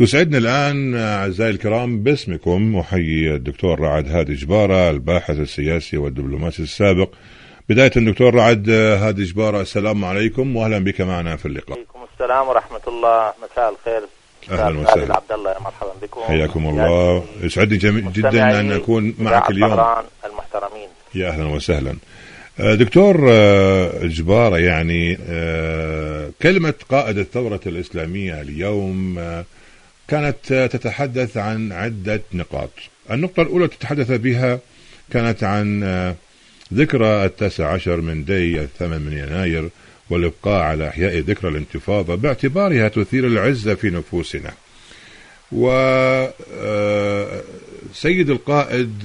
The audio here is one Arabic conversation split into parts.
يسعدنا الآن أعزائي الكرام باسمكم أحيي الدكتور رعد هادي جبارة الباحث السياسي والدبلوماسي السابق. بداية الدكتور رعد هادي جبارة، السلام عليكم وأهلا بك معنا في اللقاء. عليكم السلام ورحمة الله، مساء الخير. أهلا وسهلا. عبد الله، مرحبا بكم. حياكم الله، يسعدني جدا أن أكون معك اليوم. المحترمين، يا أهلا وسهلا. دكتور جبارة، يعني كلمة قائد الثورة الإسلامية اليوم كانت تتحدث عن عدة نقاط. النقطة الأولى تتحدث بها كانت عن ذكرى 19 من دي 8 من يناير والإبقاء على إحياء ذكرى الانتفاضة باعتبارها تثير العزة في نفوسنا. وسيد القائد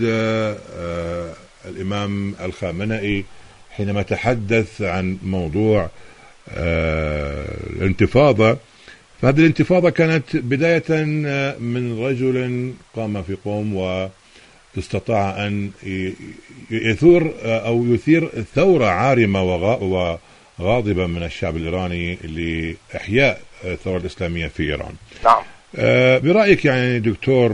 الإمام الخامنئي حينما تحدث عن موضوع الانتفاضة، فهذه الانتفاضة كانت بداية من رجل قام في قوم واستطاع أن يثير ثورة عارمة وغاضبة من الشعب الإيراني لإحياء الثورة الإسلامية في إيران. نعم. برأيك يعني دكتور،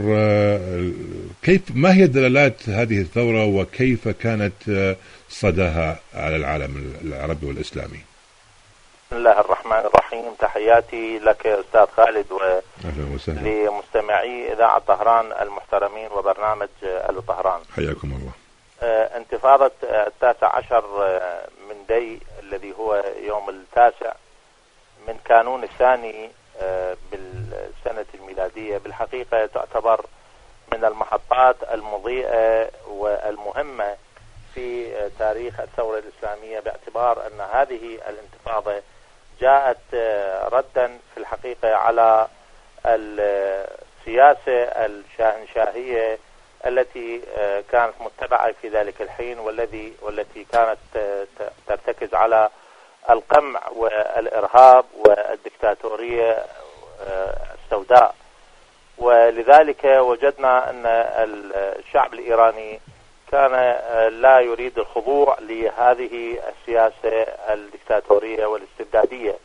ما هي دلالات هذه الثورة وكيف كانت صداها على العالم العربي والإسلامي؟ بسم الله الرحمن الرحيم. تحياتي لك أستاذ خالد ولمستمعي إذاعة طهران المحترمين وبرنامج ألو طهران. حياكم الله. انتفاضة 19 من دي الذي هو يوم 9 من كانون الثاني بالسنة الميلادية بالحقيقة تعتبر من المحطات المضيئة والمهمة في تاريخ الثورة الإسلامية، باعتبار أن هذه الانتفاضة جاءت ردا في الحقيقة على السياسة الشاهنشاهية التي كانت متبعة في ذلك الحين والتي كانت ترتكز على القمع والإرهاب والدكتاتورية السوداء. ولذلك وجدنا أن الشعب الإيراني كان لا يريد الخضوع لهذه السياسة الدكتاتورية والاستبدادية.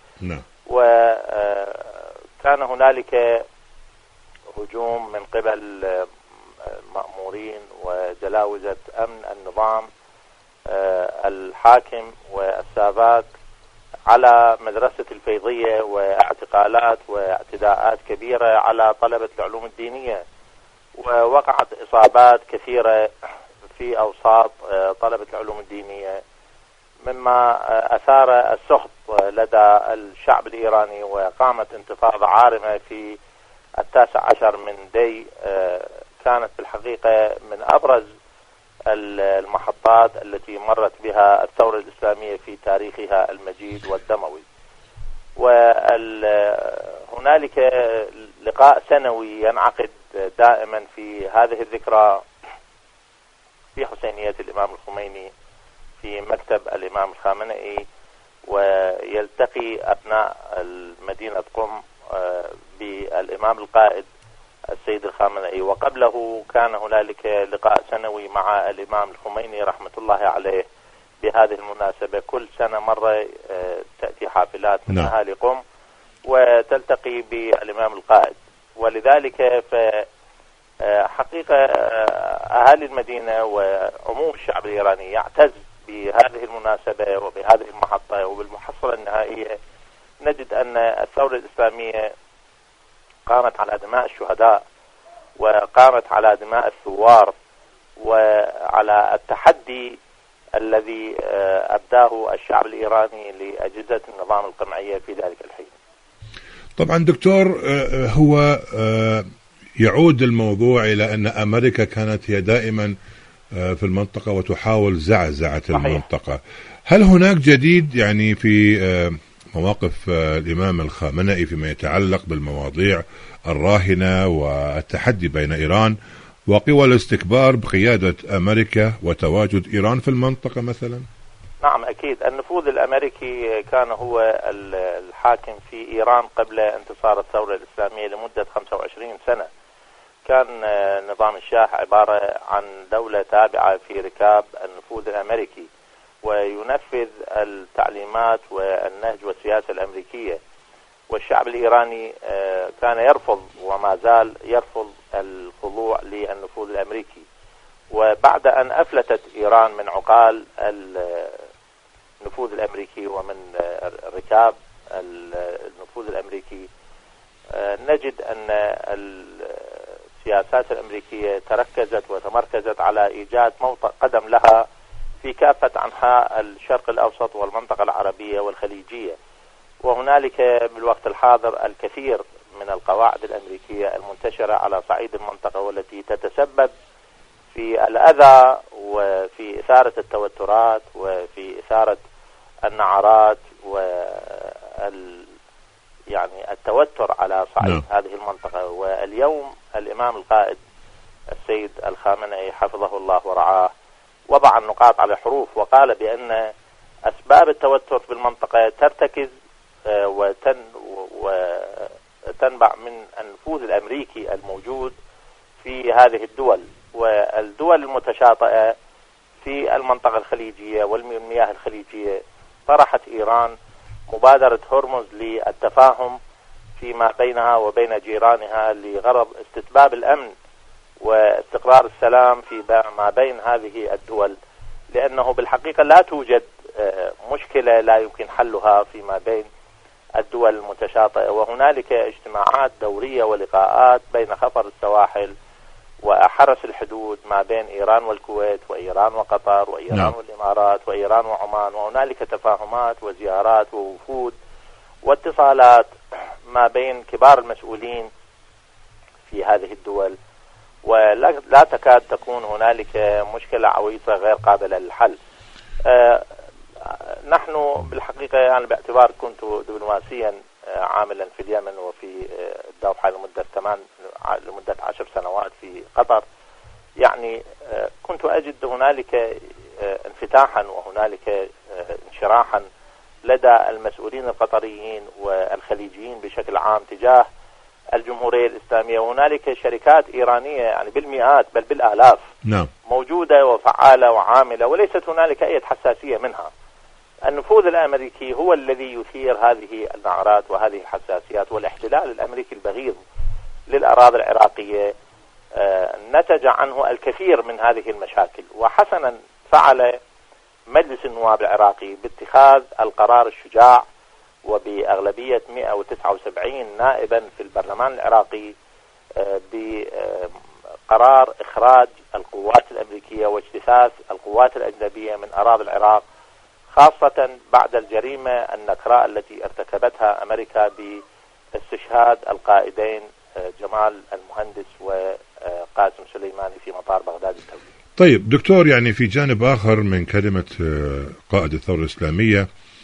وكان هنالك هجوم من قبل مأمورين وجلاوزة أمن النظام الحاكم والسابق على مدرسة الفيضية، واعتقالات واعتداءات كبيرة على طلبة العلوم الدينية، ووقعت إصابات كثيرة في أوساط طلبة العلوم الدينية، مما أثار السخط لدى الشعب الإيراني، وقامت انتفاضة عارمة في 19 من دي كانت بالحقيقة من أبرز المحطات التي مرت بها الثورة الإسلامية في تاريخها المجيد والدموي. وهنالك لقاء سنوي ينعقد دائما في هذه الذكرى في حسينية الإمام الخميني في مكتب الإمام الخامنئي، ويلتقي أبناء المدينة قم بالإمام القائد السيد الخامنئي. وقبله كان هنالك لقاء سنوي مع الإمام الخميني رحمة الله عليه. بهذه المناسبة كل سنة مرة تأتي حافلات من أهالي قم وتلتقي بالإمام القائد. ولذلك حقيقة أهالي المدينة وعموم الشعب الإيراني يعتز بهذه المناسبة وبهذه المحطة. وبالمحصلة النهائية نجد أن الثورة الإسلامية قامت على دماء الشهداء، وقامت على دماء الثوار، وعلى التحدي الذي أبداه الشعب الإيراني لأجهزة النظام القمعية في ذلك الحين. طبعا دكتور، هو يعود الموضوع إلى أن أمريكا كانت هي دائما في المنطقة وتحاول زعزعة المنطقة. هل هناك جديد يعني في مواقف الإمام الخامنئي فيما يتعلق بالمواضيع الراهنة والتحدي بين إيران وقوى الاستكبار بقيادة أمريكا وتواجد إيران في المنطقة مثلا؟ نعم أكيد. النفوذ الأمريكي كان هو الحاكم في إيران قبل انتصار الثورة الإسلامية لمدة 25 سنة. كان نظام الشاه عبارة عن دولة تابعة في ركاب النفوذ الأمريكي، وينفذ التعليمات والنهج والسياسة الأمريكية. والشعب الإيراني كان يرفض وما زال يرفض الخضوع للنفوذ الأمريكي. وبعد أن أفلتت إيران من عقال النفوذ الأمريكي ومن ركاب النفوذ الأمريكي، نجد أن السياسات الأمريكية تركزت وتمركزت على إيجاد موطئ قدم لها في كافة أنحاء الشرق الأوسط والمنطقة العربية والخليجية. وهنالك بالوقت الحاضر الكثير من القواعد الأمريكية المنتشرة على صعيد المنطقة، والتي تتسبب في الأذى وفي إثارة التوترات وفي إثارة النعرات يعني التوتر على صعيد هذه المنطقة. واليوم الإمام القائد السيد الخامنئي حفظه الله ورعاه وضع النقاط على حروف، وقال بأن أسباب التوتر في المنطقة ترتكز وتنبع من النفوذ الأمريكي الموجود في هذه الدول، والدول المتشاطئة في المنطقة الخليجية والمياه الخليجية. طرحت إيران مبادرة هرمز للتفاهم فيما بينها وبين جيرانها لغرض استتباب الأمن واستقرار السلام في ما بين هذه الدول، لأنه بالحقيقة لا توجد مشكلة لا يمكن حلها فيما بين الدول المتشاطئة. وهنالك اجتماعات دورية ولقاءات بين خطر السواحل وحرس الحدود ما بين إيران والكويت وإيران وقطر وإيران والإمارات وإيران وعمان، وهنالك تفاهمات وزيارات ووفود واتصالات ما بين كبار المسؤولين في هذه الدول، ولا تكاد تكون هنالك مشكلة عويصة غير قابلة للحل. نحن بالحقيقة يعني باعتبار كنت دبلوماسيا عاملا في اليمن وفي الدوحة لمدة 10 سنوات في قطر، يعني كنت أجد هنالك انفتاحا وهنالك انشراحا لدى المسؤولين القطريين والخليجيين بشكل عام تجاه الجمهورية الإسلامية. وهنالك شركات إيرانية يعني بالمئات بل بالآلاف موجودة وفعالة وعاملة، وليست هنالك أي حساسية منها. النفوذ الأمريكي هو الذي يثير هذه النعرات وهذه الحساسيات، والاحتلال الأمريكي البغيض للأراضي العراقية نتج عنه الكثير من هذه المشاكل. وحسنا فعل مجلس النواب العراقي باتخاذ القرار الشجاع وبأغلبية 179 نائبا في البرلمان العراقي بقرار إخراج القوات الأمريكية واجتثاث القوات الأجنبية من أراضي العراق، خاصة بعد الجريمة النكراء التي ارتكبتها أمريكا باستشهاد القائدين جمال المهندس وقاسم سليماني في مطار بغداد الدولي. طيب دكتور، يعني في جانب آخر من كلمة قائد الثورة الإسلامية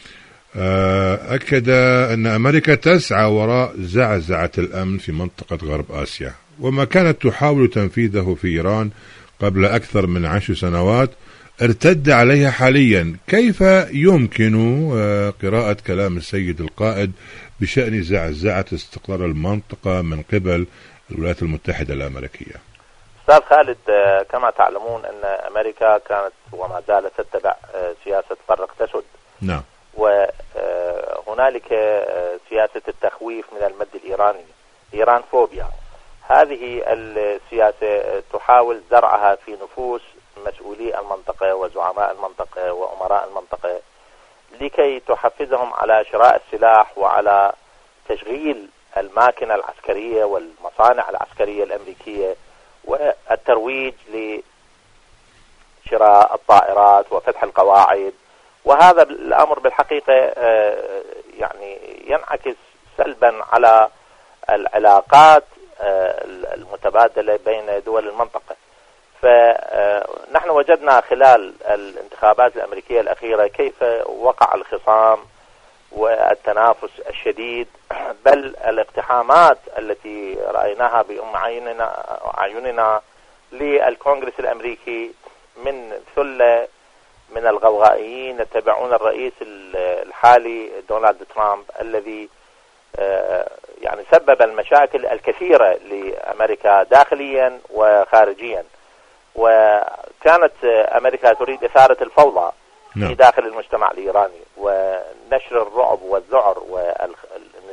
أكد أن أمريكا تسعى وراء زعزعة الأمن في منطقة غرب آسيا، وما كانت تحاول تنفيذه في إيران قبل أكثر من 10 سنوات ارتد عليها حاليا. كيف يمكن قراءة كلام السيد القائد بشأن زعزعة استقرار المنطقة من قبل الولايات المتحدة الأمريكية؟ أستاذ خالد، كما تعلمون أن أمريكا كانت وما زالت تتبع سياسة فرق تسد. نعم. وهنالك سياسة التخويف من المد الإيراني، إيران فوبيا. هذه السياسة تحاول زرعها في نفوس مسؤولي المنطقة وزعماء المنطقة وأمراء المنطقة لكي تحفزهم على شراء السلاح وعلى تشغيل الماكنة العسكرية والمصانع العسكرية الأمريكية والترويج لشراء الطائرات وفتح القواعد. وهذا الأمر بالحقيقة يعني ينعكس سلبا على العلاقات المتبادلة بين دول المنطقة. فنحن وجدنا خلال الانتخابات الأمريكية الأخيرة كيف وقع الخصام والتنافس الشديد، بل الاقتحامات التي رأيناها بأم عيوننا للكونغرس الأمريكي من ثلة من الغوغائيين يتبعون الرئيس الحالي دونالد ترامب، الذي يعني سبب المشاكل الكثيرة لأمريكا داخليا وخارجيا. وكانت أمريكا تريد إثارة الفوضى في داخل المجتمع الإيراني ونشر الرعب والذعر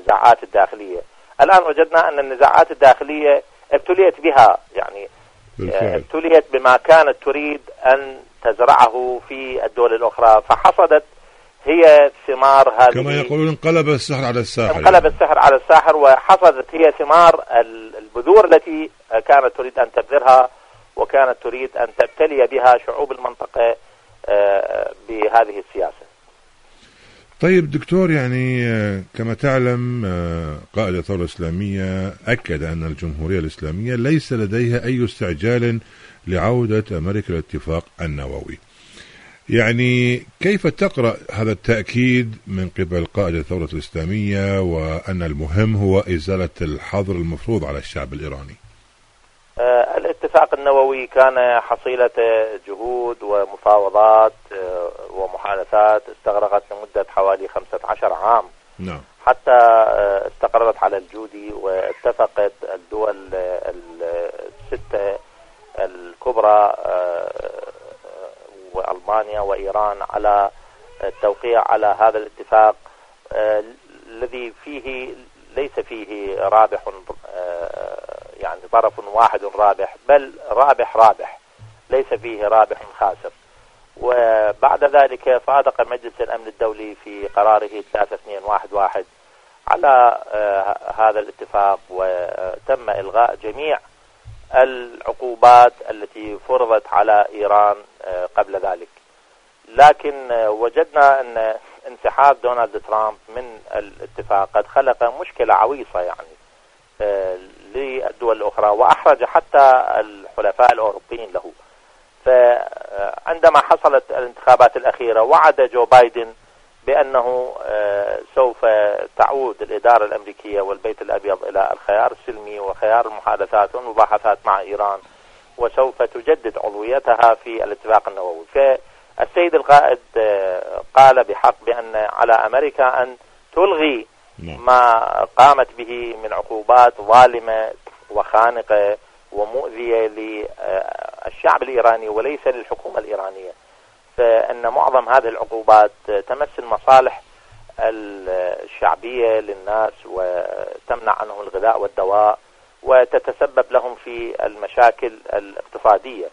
النزاعات الداخلية. الآن وجدنا أن النزاعات الداخلية ابتليت بها، يعني ابتليت بما كانت تريد أن تزرعه في الدول الأخرى، فحصدت هي ثمار هذه، كما يقولون انقلب السحر على الساحر. انقلب السحر على الساحر، وحصدت هي ثمار البذور التي كانت تريد أن تبذرها، وكانت تريد أن تبتلي بها شعوب المنطقة بهذه السياسة. طيب دكتور، يعني كما تعلم قائد الثورة الإسلامية أكد أن الجمهورية الإسلامية ليس لديها أي استعجال لعودة أمريكا للاتفاق النووي. يعني كيف تقرأ هذا التأكيد من قبل قائد الثورة الإسلامية، وأن المهم هو إزالة الحظر المفروض على الشعب الإيراني؟ الاتفاق النووي كان حصيلة جهود ومفاوضات ومحادثات استغرقت لمدة حوالي 15 عام. نعم. حتى استقرت على الجودي، واتفقت الدول الستة الكبرى وألمانيا وإيران على التوقيع على هذا الاتفاق الذي فيه ليس فيه رابح، يعني طرف واحد رابح، بل رابح ليس فيه رابح خاسر. وبعد ذلك صادق مجلس الأمن الدولي في قراره 3211 على هذا الاتفاق، وتم إلغاء جميع العقوبات التي فرضت على إيران قبل ذلك. لكن وجدنا أن انسحاب دونالد ترامب من الاتفاق قد خلق مشكلة عويصة يعني للدول الأخرى، وأحرج حتى الحلفاء الأوروبيين له. فعندما حصلت الانتخابات الأخيرة وعد جو بايدن بأنه سوف تعود الإدارة الأمريكية والبيت الأبيض إلى الخيار السلمي وخيار المحادثات والمباحثات مع إيران، وسوف تجدد عضويتها في الاتفاق النووي. فالسيد القائد قال بحق بأن على أمريكا أن تلغي ما قامت به من عقوبات ظالمة وخانقة ومؤذية للشعب الإيراني وليس للحكومة الإيرانية، فإن معظم هذه العقوبات تمس المصالح الشعبية للناس وتمنع عنهم الغذاء والدواء وتتسبب لهم في المشاكل الاقتصادية.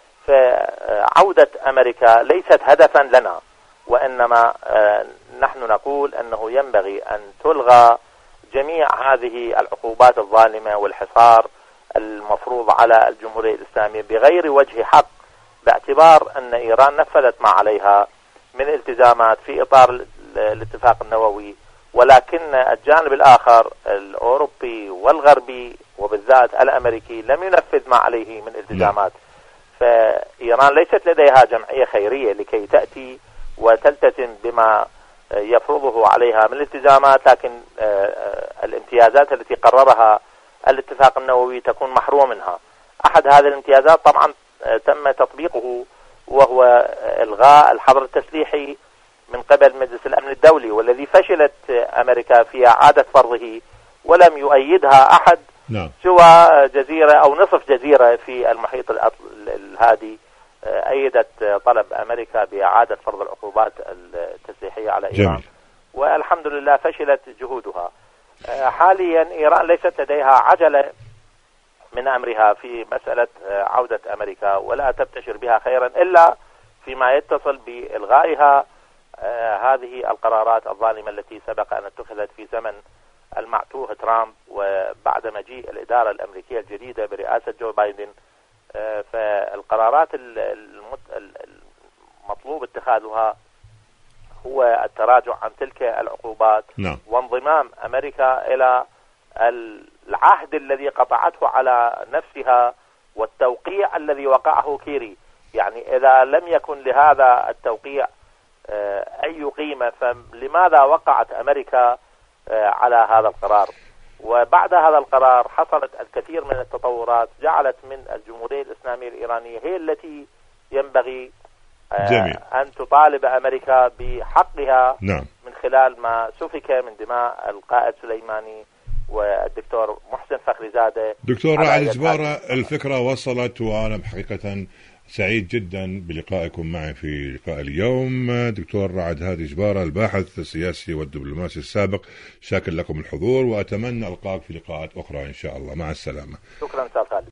فعودة أمريكا ليست هدفا لنا، وإنما نحن نقول أنه ينبغي أن تلغى جميع هذه العقوبات الظالمة والحصار المفروض على الجمهورية الإسلامية بغير وجه حق، باعتبار أن إيران نفذت ما عليها من التزامات في إطار الاتفاق النووي، ولكن الجانب الآخر الأوروبي والغربي وبالذات الأمريكي لم ينفذ ما عليه من التزامات. فإيران ليست لديها جمعية خيرية لكي تأتي وتلتزم بما يفرضه عليها من الالتزامات، لكن الامتيازات التي قررها الاتفاق النووي تكون محروم منها. أحد هذه الامتيازات طبعا تم تطبيقه، وهو إلغاء الحظر التسليحي من قبل مجلس الأمن الدولي، والذي فشلت أمريكا في إعادة فرضه ولم يؤيدها أحد سوى جزيرة أو نصف جزيرة في المحيط الهادي أيدت طلب أمريكا بإعادة فرض العقوبات التسليحية على إيران. والحمد لله فشلت جهودها. حاليا إيران ليست لديها عجلة من أمرها في مسألة عودة أمريكا، ولا تبتشر بها خيرا إلا فيما يتصل بإلغائها هذه القرارات الظالمة التي سبق أن اتخذت في زمن المعتوه ترامب، وبعد مجيء الإدارة الأمريكية الجديدة برئاسة جو بايدن. فالقرارات المطلوب اتخاذها هو التراجع عن تلك العقوبات وانضمام أمريكا إلى العهد الذي قطعته على نفسها والتوقيع الذي وقعه كيري. يعني إذا لم يكن لهذا التوقيع أي قيمة، فلماذا وقعت أمريكا على هذا القرار؟ وبعد هذا القرار حصلت الكثير من التطورات جعلت من الجمهورية الإسلامية الإيرانية هي التي ينبغي أن تطالب أمريكا بحقها من خلال ما سفك من دماء القائد سليماني والدكتور محسن فخري زادة. دكتور رائد جبارة، الفكرة وصلت، وأنا حقيقة سعيد جدا بلقائكم معي في لقاء اليوم. دكتور رعد هادي جبارة، الباحث السياسي والدبلوماسي السابق، شاكر لكم الحضور وأتمنى ألقاك في لقاءات أخرى إن شاء الله. مع السلامة. شكرا أستاذ خالد.